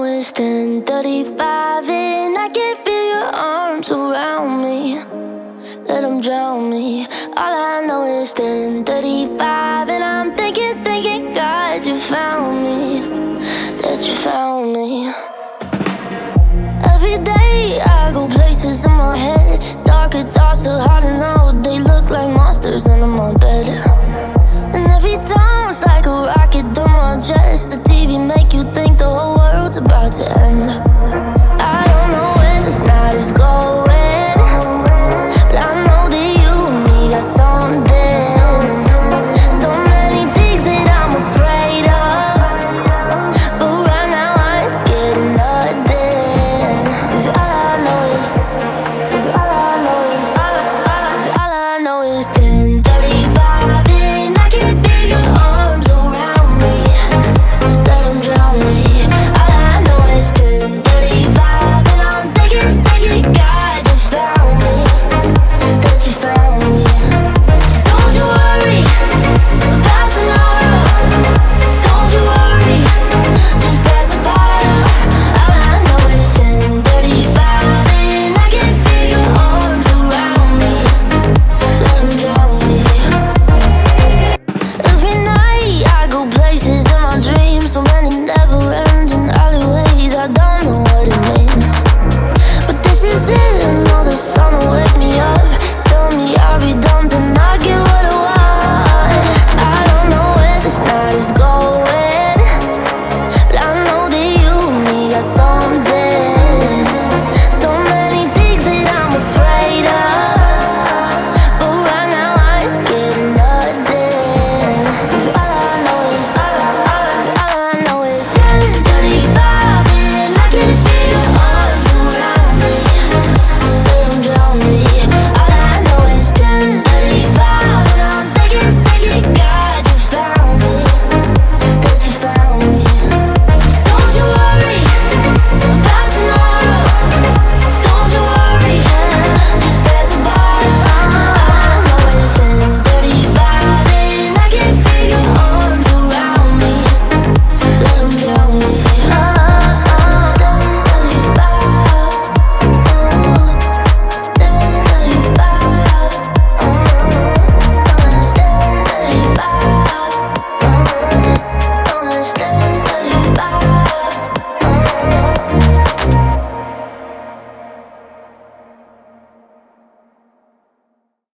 it's 10:35 and I can feel your arms around me. Let them drown me. All I know is 10:35 and I'm thinking, God, you found me. That you found me. Every day I go places in my head. Darker thoughts are hard to know. They look like monsters under my bed. And every time it's like a rocket through my chest. The TV make you think the